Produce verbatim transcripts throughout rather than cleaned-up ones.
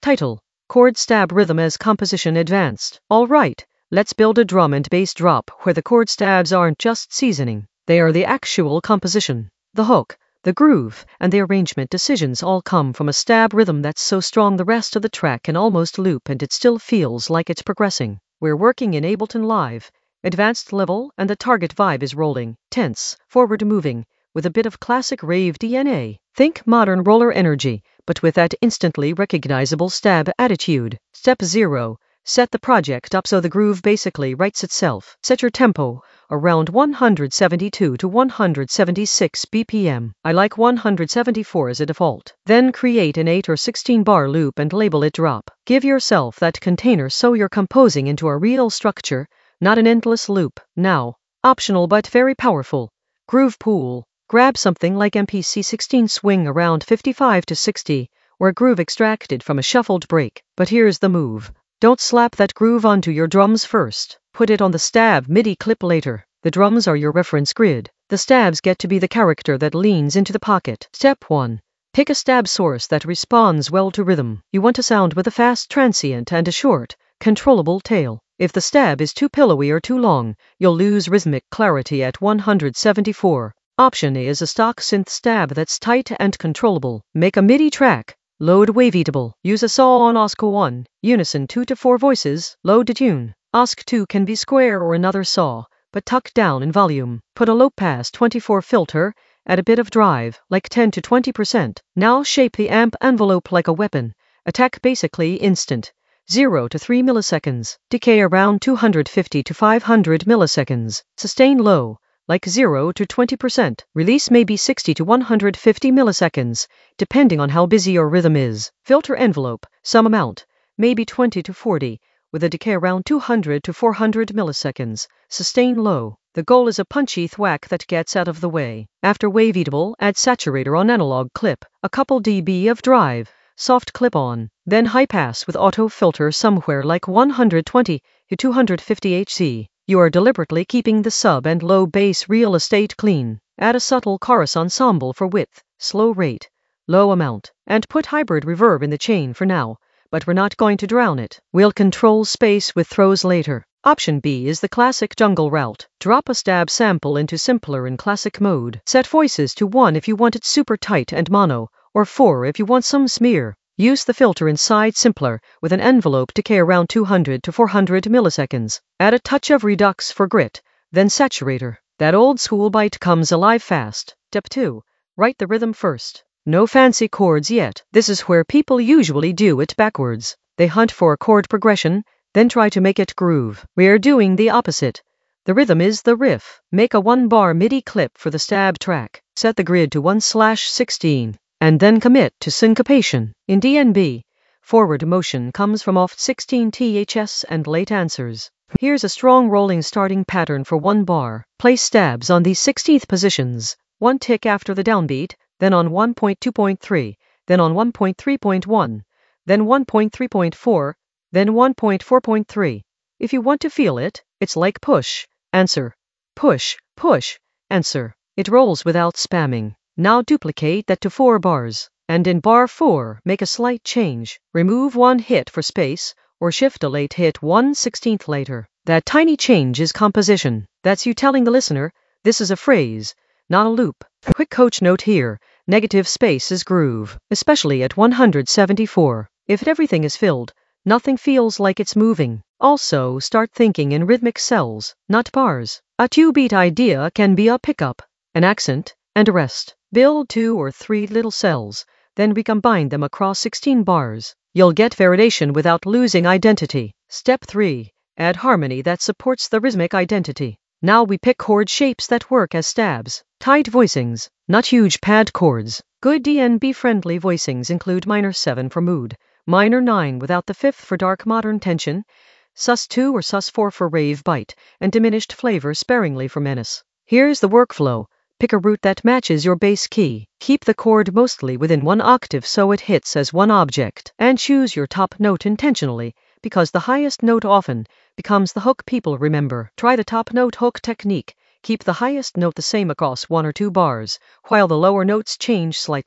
Title: Chord Stab Rhythm as Composition Advanced. Alright, let's build a drum and bass drop where the chord stabs aren't just seasoning. They are the actual composition. The hook, the groove, and the arrangement decisions all come from a stab rhythm that's so strong the rest of the track can almost loop and it still feels like it's progressing. We're working in Ableton Live. Advanced level, and the target vibe is rolling, tense, forward moving, with a bit of classic rave D N A. Think modern roller energy, but with that instantly recognizable stab attitude. Step zero. Set the project up so the groove basically writes itself. Set your tempo around one hundred seventy-two to one hundred seventy-six B P M. I like one hundred seventy-four as a default. Then create an eight or sixteen bar loop and label it drop. Give yourself that container so you're composing into a real structure, not an endless loop. Now, optional but very powerful. Groove pool. Grab something like M P C sixteen, swing around fifty-five to sixty, or a groove extracted from a shuffled break. But here's the move. Don't slap that groove onto your drums first. Put it on the stab MIDI clip later. The drums are your reference grid. The stabs get to be the character that leans into the pocket. Step one. Pick a stab source that responds well to rhythm. You want a sound with a fast transient and a short, controllable tail. If the stab is too pillowy or too long, you'll lose rhythmic clarity at one hundred seventy-four. Option A is a stock synth stab that's tight and controllable. Make a MIDI track. Load Waveatable. Use a saw on O S C one. Unison two to four voices. Load to tune. O S C two can be square or another saw, but tuck down in volume. Put a low pass twenty-four filter. Add a bit of drive, like ten to twenty percent. Now shape the amp envelope like a weapon. Attack basically instant. zero to three milliseconds. Decay around two hundred fifty to five hundred milliseconds. Sustain low, like zero to twenty percent. Release maybe sixty to one hundred fifty milliseconds, depending on how busy your rhythm is. Filter envelope, some amount, maybe twenty to forty, with a decay around two hundred to four hundred milliseconds. Sustain low. The goal is a punchy thwack that gets out of the way. After Waveatable, add saturator on analog clip, a couple dB of drive, soft clip on, then high pass with auto filter somewhere like one hundred twenty to two hundred fifty hertz. You are deliberately keeping the sub and low bass real estate clean. Add a subtle chorus ensemble for width, slow rate, low amount, and put hybrid reverb in the chain for now, but we're not going to drown it. We'll control space with throws later. Option B is the classic jungle route. Drop a stab sample into simpler in classic mode. Set voices to one if you want it super tight and mono, or four if you want some smear. Use the filter inside simpler, with an envelope decay around two hundred to four hundred milliseconds. Add a touch of redux for grit, then saturator. That old school bite comes alive fast. Step two. Write the rhythm first. No fancy chords yet. This is where people usually do it backwards. They hunt for a chord progression, then try to make it groove. We're doing the opposite. The rhythm is the riff. Make a one-bar MIDI clip for the stab track. Set the grid to one slash sixteen. And then commit to syncopation. In D N B, forward motion comes from oft sixteen T H S and late answers. Here's a strong rolling starting pattern for one bar. Place stabs on these sixteenth positions, one tick after the downbeat, then on one point two point three, then on one point three point one, then one point three point four, then one point four point three. If you want to feel it, it's like push, answer, push, push, answer. It rolls without spamming. Now duplicate that to four bars, and in bar four, make a slight change. Remove one hit for space, or shift a late hit one sixteenth later. That tiny change is composition. That's you telling the listener, this is a phrase, not a loop. Quick coach note here, negative space is groove, especially at one hundred seventy-four. If everything is filled, nothing feels like it's moving. Also, start thinking in rhythmic cells, not bars. A two-beat idea can be a pickup, an accent, and a rest. Build two or three little cells, then recombine them across sixteen bars. You'll get variation without losing identity. Step three. Add harmony that supports the rhythmic identity. Now we pick chord shapes that work as stabs. Tight voicings, not huge pad chords. Good D N B-friendly voicings include minor seven for mood, minor nine without the fifth for dark modern tension, sus two or sus four for rave bite, and diminished flavor sparingly for menace. Here's the workflow. Pick a root that matches your bass key. Keep the chord mostly within one octave so it hits as one object. And choose your top note intentionally, because the highest note often becomes the hook people remember. Try the top note hook technique. Keep the highest note the same across one or two bars, while the lower notes change slightly.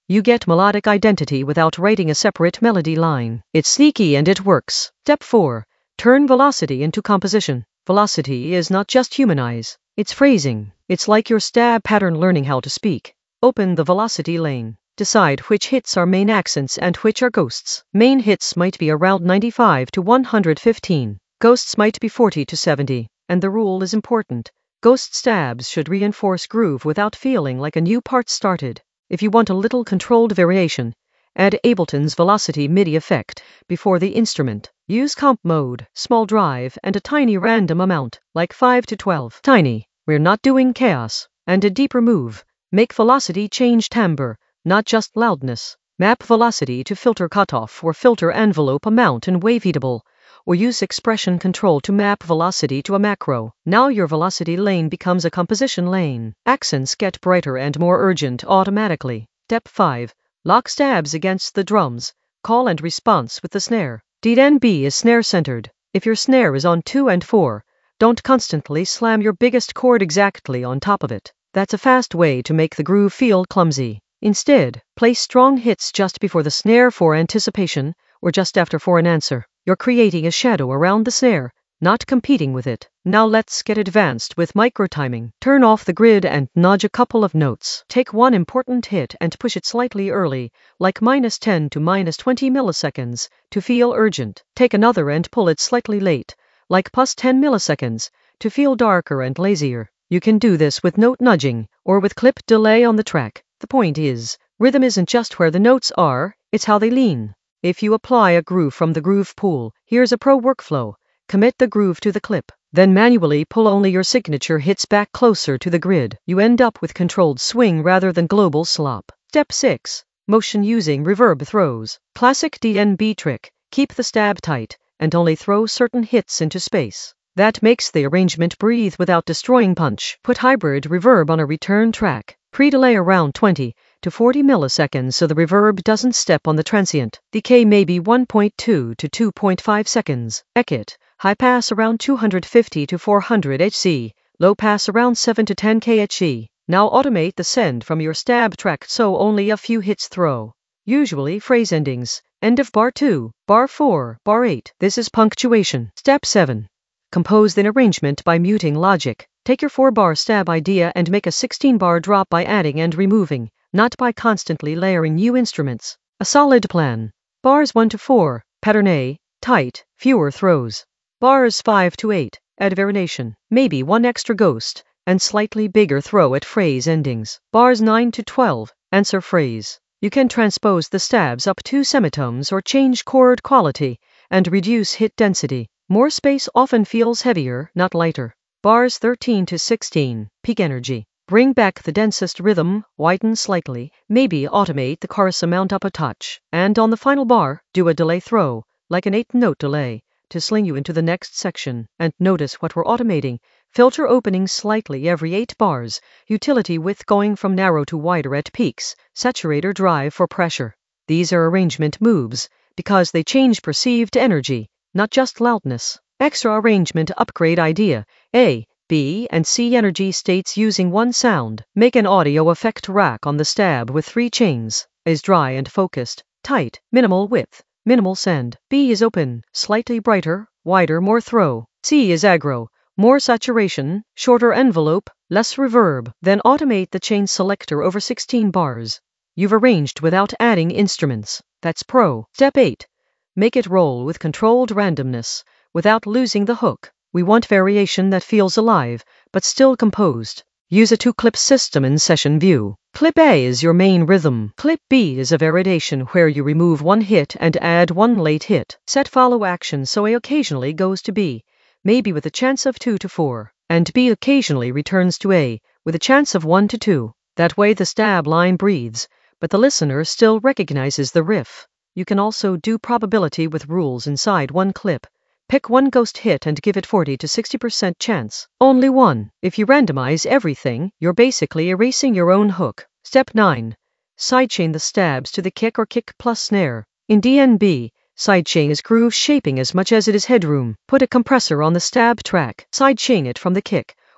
You get melodic identity without writing a separate melody line. It's sneaky and it works. Step four. Turn velocity into composition. Velocity is not just humanize. It's phrasing. It's like your stab pattern learning how to speak. Open the velocity lane. Decide which hits are main accents and which are ghosts. Main hits might be around ninety-five to one hundred fifteen. Ghosts might be forty to seventy. And the rule is important. Ghost stabs should reinforce groove without feeling like a new part started. If you want a little controlled variation, add Ableton's Velocity MIDI effect before the instrument. Use comp mode, small drive, and a tiny random amount, like five to twelve. Tiny. We're not doing chaos. And a deeper move. Make velocity change timbre, not just loudness. Map velocity to filter cutoff or filter envelope amount in Waveatable, or use expression control to map velocity to a macro. Now your velocity lane becomes a composition lane. Accents get brighter and more urgent automatically. Step five. Lock stabs against the drums. Call and response with the snare. D N B is snare-centered. If your snare is on two and four, don't constantly slam your biggest chord exactly on top of it. That's a fast way to make the groove feel clumsy. Instead, place strong hits just before the snare for anticipation, or just after for an answer. You're creating a shadow around the snare, not competing with it. Now let's get advanced with micro-timing. Turn off the grid and nudge a couple of notes. Take one important hit and push it slightly early, like minus ten to minus twenty milliseconds, to feel urgent. Take another and pull it slightly late, like plus ten milliseconds, to feel darker and lazier. You can do this with note nudging, or with clip delay on the track. The point is, rhythm isn't just where the notes are, it's how they lean. If you apply a groove from the groove pool, here's a pro workflow. Commit the groove to the clip, then manually pull only your signature hits back closer to the grid. You end up with controlled swing rather than global slop. Step six. Motion using reverb throws. Classic D N B trick. Keep the stab tight, and only throw certain hits into space. That makes the arrangement breathe without destroying punch. Put hybrid reverb on a return track. Pre-delay around twenty to forty milliseconds so the reverb doesn't step on the transient. Decay may be one point two to two point five seconds. Ekit. High pass around two hundred fifty to four hundred hertz. Low pass around seven to ten kilohertz. Now automate the send from your stab track so only a few hits throw. Usually phrase endings. End of bar two, bar four, bar eight. This is punctuation. Step seven. Compose the arrangement by muting logic. Take your four-bar stab idea and make a sixteen-bar drop by adding and removing, not by constantly layering new instruments. A solid plan. Bars one to four, pattern A, tight, fewer throws. Bars five to eight, add variation, maybe one extra ghost, and slightly bigger throw at phrase endings. Bars nine to twelve, answer phrase. You can transpose the stabs up two semitones or change chord quality and reduce hit density. More space often feels heavier, not lighter. Bars thirteen to sixteen, peak energy. Bring back the densest rhythm, widen slightly, maybe automate the chorus amount up a touch. And on the final bar, do a delay throw, like an eight-note delay, to sling you into the next section. And notice what we're automating. Filter opening slightly every eight bars, utility width going from narrow to wider at peaks, saturator drive for pressure. These are arrangement moves, because they change perceived energy, not just loudness. Extra arrangement upgrade idea. A, B, and C energy states using one sound. Make an audio effect rack on the stab with three chains. A is dry and focused, tight, minimal width, minimal send. B is open, slightly brighter, wider, more throw. C is aggro, more saturation, shorter envelope, less reverb. Then automate the chain selector over sixteen bars. You've arranged without adding instruments. That's pro. Step eight. Make it roll with controlled randomness, without losing the hook. We want variation that feels alive, but still composed. Use a two-clip system in session view. Clip A is your main rhythm. Clip B is a variation where you remove one hit and add one late hit. Set follow action so A occasionally goes to B, maybe with a chance of two to four, and B occasionally returns to A, with a chance of one to two. That way the stab line breathes, but the listener still recognizes the riff. You can also do probability with rules inside one clip. Pick one ghost hit and give it forty to sixty percent chance. Only one. If you randomize everything, you're basically erasing your own hook. Step nine. Sidechain the stabs to the kick or kick plus snare. In D N B, sidechain is groove shaping as much as it is headroom. Put a compressor on the stab track. Sidechain it from the kick,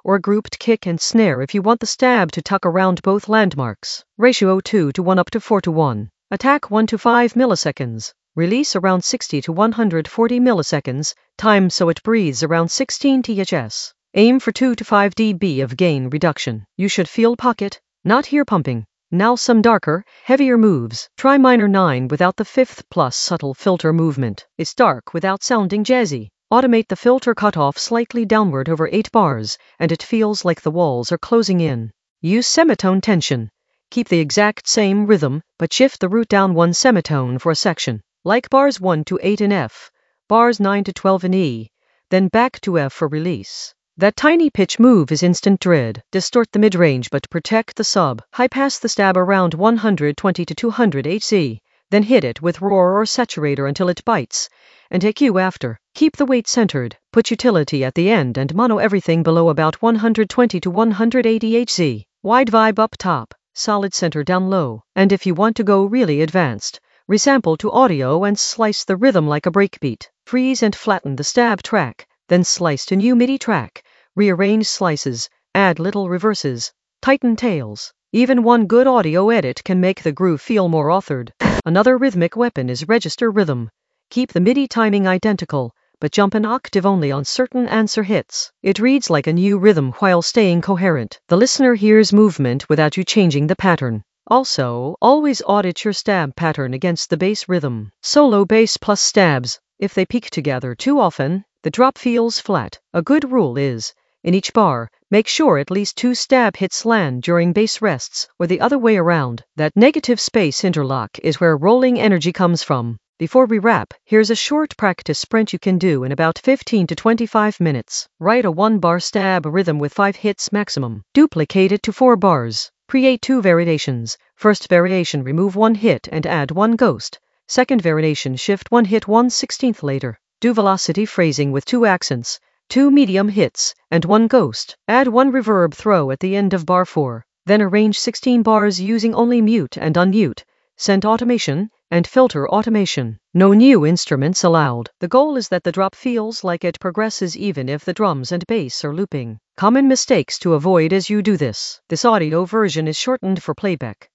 or grouped kick and snare if you want the stab to tuck around both landmarks. Ratio two to one up to four to one. Attack one to five milliseconds. Release around sixty to one hundred forty milliseconds. Time so it breathes around sixteen T H S. Aim for two to five decibels of gain reduction. You should feel pocket, not ear pumping. Now some darker, heavier moves. Try minor nine without the fifth plus subtle filter movement. It's dark without sounding jazzy. Automate the filter cutoff slightly downward over eight bars, and it feels like the walls are closing in. Use semitone tension. Keep the exact same rhythm, but shift the root down one semitone for a section. Like bars one to eight in F, bars nine to twelve in E, then back to F for release. That tiny pitch move is instant dread. Distort the mid-range but protect the sub. High pass the stab around one hundred twenty to two hundred hertz, then hit it with roar or saturator until it bites, and E Q after. Keep the weight centered, put utility at the end and mono everything below about one hundred twenty to one hundred eighty hertz. Wide vibe up top, solid center down low. And if you want to go really advanced, resample to audio and slice the rhythm like a breakbeat. Freeze and flatten the stab track, then slice to new MIDI track. Rearrange slices, add little reverses, tighten tails. Even one good audio edit can make the groove feel more authored. Another rhythmic weapon is register rhythm. Keep the MIDI timing identical, but jump an octave only on certain answer hits. It reads like a new rhythm while staying coherent. The listener hears movement without you changing the pattern. Also, always audit your stab pattern against the bass rhythm. Solo bass plus stabs. If they peak together too often, the drop feels flat. A good rule is, in each bar, make sure at least two stab hits land during bass rests, or the other way around. That negative space interlock is where rolling energy comes from. Before we wrap, here's a short practice sprint you can do in about fifteen to twenty-five minutes. Write a one-bar stab rhythm with five hits maximum. Duplicate it to four bars. Create two variations. First variation, remove one hit and add one ghost. Second variation, shift one hit one sixteenth later. Do velocity phrasing with two accents, two medium hits, and one ghost. Add one reverb throw at the end of bar four. Then arrange sixteen bars using only mute and unmute, scent automation, and filter automation. No new instruments allowed. The goal is that the drop feels like it progresses even if the drums and bass are looping. Common mistakes to avoid as you do this. This audio version is shortened for playback.